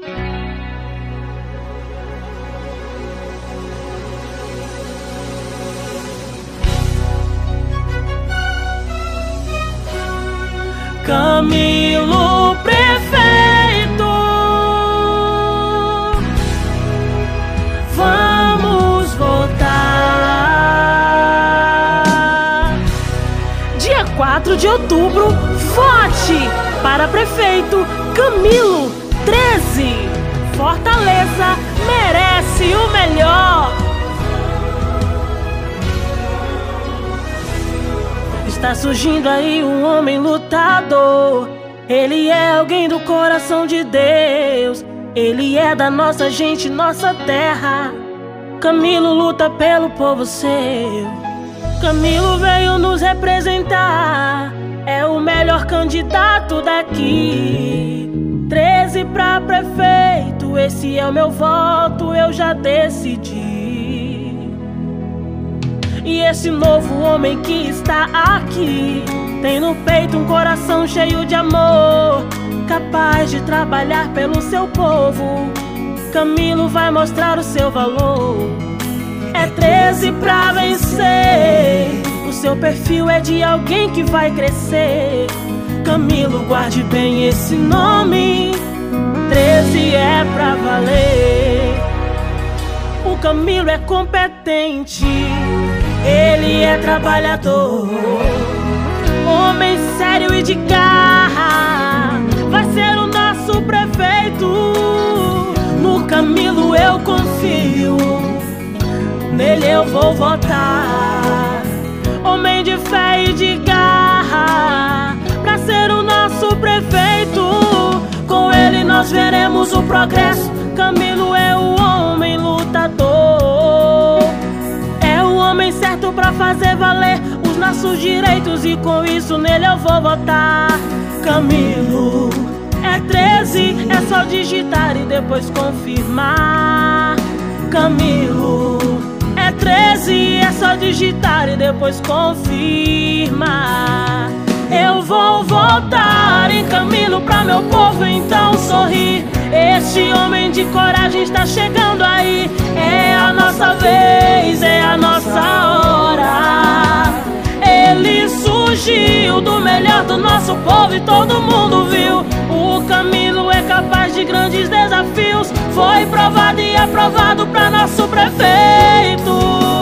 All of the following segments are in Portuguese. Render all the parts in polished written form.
Camilo prefeito, vamos votar. Dia 4 de outubro, vote para prefeito Camilo 13. Fortaleza merece o melhor. Está surgindo aí um homem lutador. Ele é alguém do coração de Deus. Ele é da nossa gente, nossa terra. Camilo luta pelo povo seu. Camilo veio nos representar. É o melhor candidato daqui. 13 pra prefeito, esse é o meu voto, eu já decidi. E esse novo homem que está aqui tem no peito um coração cheio de amor, capaz de trabalhar pelo seu povo. Camilo vai mostrar o seu valor. É 13 pra vencer. O seu perfil é de alguém que vai crescer. Camilo, guarde bem esse nome. 13 é pra valer. O Camilo é competente, ele é trabalhador, homem sério e de garra. Vai ser o nosso prefeito. No Camilo eu confio, nele eu vou votar. Homem de fé e de garra, pra ser o nosso prefeito. Com ele nós veremos o progresso. Camilo é o homem lutador, é o homem certo pra fazer valer os nossos direitos, e com isso nele eu vou votar. Camilo é 13, é só digitar e depois confirmar. Camilo é 13, é só digitar e depois confirmar. Eu vou votar em Camilo pra meu povo então sorrir. Este homem de coragem está chegando aí. É a nossa vez, é a nossa hora. Ele surgiu do melhor do nosso povo e todo mundo viu. O Camilo é capaz de grandes desafios. Foi provado e aprovado pra nosso prefeito.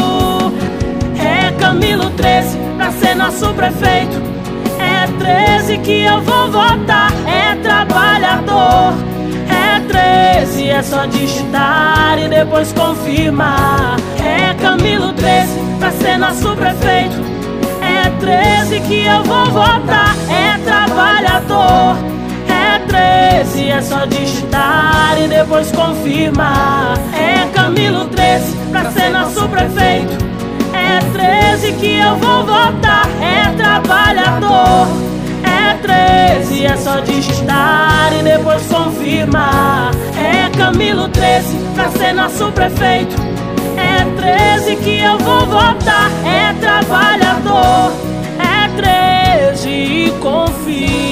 É Camilo 13 pra ser nosso prefeito. É 13 que eu vou votar. É trabalhador. É 13, é só digitar e depois confirmar. É Camilo 13 pra ser nosso prefeito. É 13 que eu vou votar. É trabalhador. É 13, é só digitar e depois confirmar. É Camilo 13 pra ser nosso prefeito. É 13 que eu vou votar. É trabalhador. É 13, é só digitar e depois confirmar. É Camilo 13 pra ser nosso prefeito. É 13 que eu vou votar. É trabalhador. É 13 e confirma.